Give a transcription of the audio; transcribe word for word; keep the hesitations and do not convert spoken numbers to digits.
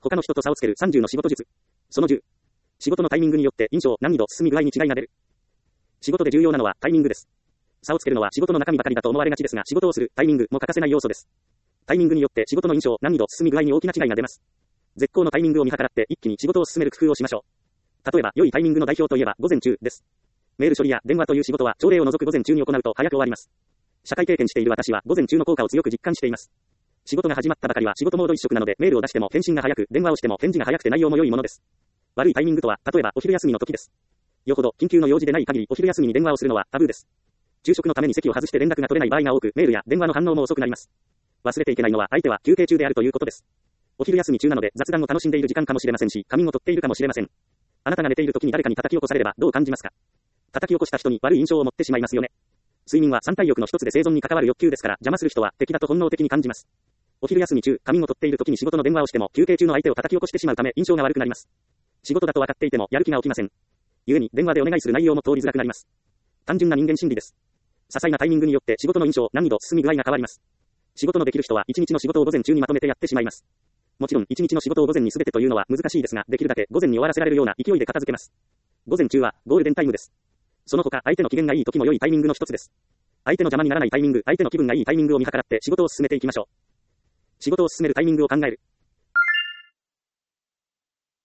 他の人と差をつけるさんじゅうの仕事術。そのじゅう。仕事のタイミングによって印象、難易度、進み具合に違いが出る。仕事で重要なのはタイミングです。差をつけるのは仕事の中身ばかりだと思われがちですが、仕事をするタイミングも欠かせない要素です。タイミングによって仕事の印象、難易度、進み具合に大きな違いが出ます。絶好のタイミングを見計らって一気に仕事を進める工夫をしましょう。例えば、良いタイミングの代表といえば午前中です。メール処理や電話という仕事は朝礼を除く午前中に行うと早く終わります。社会経験している私は午前中の効果を強く実感しています。仕事が始まったばかりは仕事モード一色なので、メールを出しても返信が早く、電話をしても返事が早くて内容も良いものです。悪いタイミングとは、例えばお昼休みの時です。よほど緊急の用事でない限りお昼休みに電話をするのはタブーです。昼食のために席を外して連絡が取れない場合が多く、メールや電話の反応も遅くなります。忘れていけないのは相手は休憩中であるということです。お昼休み中なので雑談を楽しんでいる時間かもしれませんし、仮眠を取っているかもしれません。あなたが寝ている時に誰かに叩き起こされればどう感じますか？叩き起こした人に悪い印象を持ってしまいますよね。睡眠は三体欲の一つで生存に関わる欲求ですから、邪魔する人は敵だと本能的に感じます。お昼休み中、仮眠を取っている時に仕事の電話をしても休憩中の相手を叩き起こしてしまうため印象が悪くなります。仕事だと分かっていてもやる気が起きません。故に電話でお願いする内容も通りづらくなります。単純な人間心理です。些細なタイミングによって仕事の印象、難易度、進み具合が変わります。仕事のできる人は一日の仕事を午前中にまとめてやってしまいます。もちろん一日の仕事を午前に全てというのは難しいですが、できるだけ午前に終わらせられるような勢いで片付けます。午前中はゴールデンタイムです。その他相手の機嫌がいい時も良いタイミングの一つです。相手の邪魔にならないタイミング、相手の気分がいいタイミングを見計らって仕事を進めていきましょう。仕事を進めるタイミングを考える。